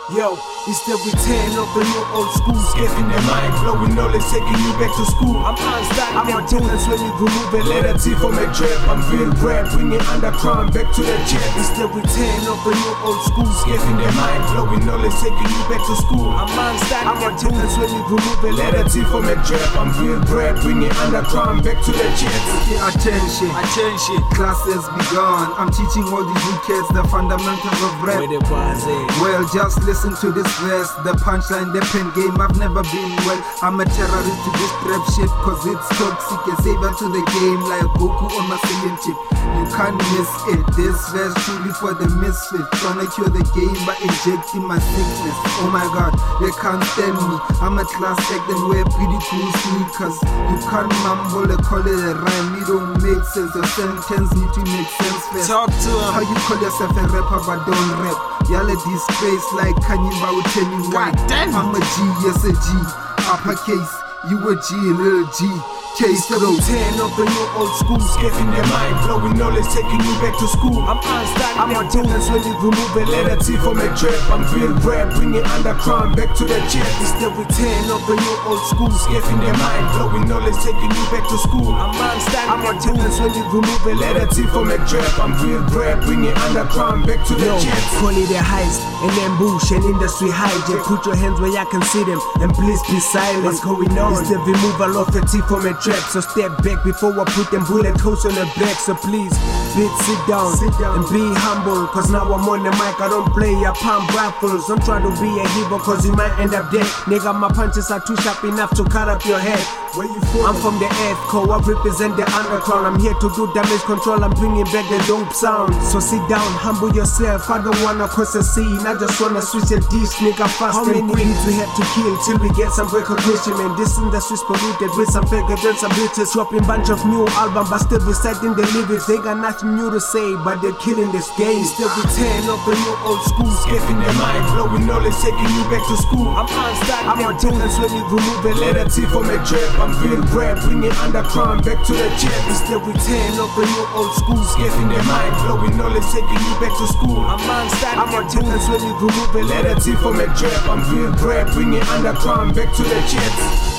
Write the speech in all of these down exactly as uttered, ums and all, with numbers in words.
Yo, it's the return of the new old school, scaffing their mind, blowing knowledge, taking you back to school. I'm unstoppable, I'm a talent when you remove a letter T from a trap. I'm real rap, bringing underground back to the chat. It's the return of the new old school, scaffing their mind, blowing knowledge, taking you back to school. I'm unstoppable, I'm a talent when you remove a letter T from a trap. I'm real rap, bringing underground back to the chat. Attention, attention, class has begun. I'm teaching all these new kids the fundamentals of rap. Well, just listen to this verse, the punchline, the pen game. I've never been well. I'm a terrorist to this trap shit, cause it's toxic. A saver to the game, like Goku on my Saiyan chip. You can't miss it. This verse truly for the misfit. Tryna cure the game by injecting my sickness. Oh my god, they can't stand me. I'm a class act and wear pretty cool sneakers. You can't mumble, they call it a rhyme. It don't make sense. Your sentence need to make sense first. Talk to him. How you call yourself a rapper but don't rap? Y'all a disgrace like Kanye will tell you why. I'm a G, yes a G. Uppercase, you a G, little G. Case the return of the new old school, scaffing their mind, blowing knowledge, taking you back to school. I'm unstoppable, I'm a talent when you remove a letter T from a trap. I'm real rap, bringing underground back to the chat. It's the return of the new old school, scaffing their mind, blowing knowledge, taking you back to school. I'm unstoppable, I'm a talent when you remove a letter T from a trap. I'm real rap, bringing underground back to the chat. Call it a heist, an ambush, an industry hijack. Put your hands where I can see them, and please be silent. What's going on? It's the removal of a T from a trap. So step back before I put them bullet holes on the back. So please, bitch, sit down, sit down and be humble. Cause now I'm on the mic, I don't play, I pump raffles. Don't try to be a hero cause you might end up dead. Nigga, my punches are too sharp enough to cut up your head. Where you from? I'm from the Earth Core, I represent the underground. I'm here to do damage control, I'm bringing back the dope sound. So sit down, humble yourself, I don't wanna cross the scene. I just wanna switch a dish, nigga, fast How and quick. How many beats we have to kill till we get some recognition? Man, this industry's polluted with some fake and some bitches. Dropping bunch of new album but still reciting the lyrics. They got nothing new to say, but they're killing this game. It's the return of the new old school, scaffing their mind, blowing knowledge, taking you back to school. I'm unstoppable, I'm a talent when you remove a letter T from a trap. I'm real rap, bringing underground back to the chat. It's the return of the new old school, scaffing their mind, blowing knowledge, taking you back to school. I'm unstoppable, I'm a talent when you remove a letter T from a trap. I'm real rap, bringing underground back to the chat.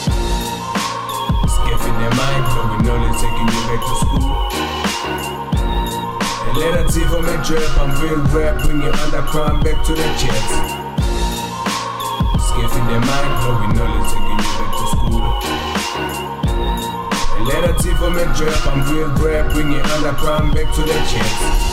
Scaffing their mind, blowing knowledge, taking you back to school. A letter T from a trap. I'm real rap, bringing underground back to the chat. Scaffing their mind, blowing knowledge, taking you back to school. A letter T from a trap. I'm real rap, bringing underground back to the chat.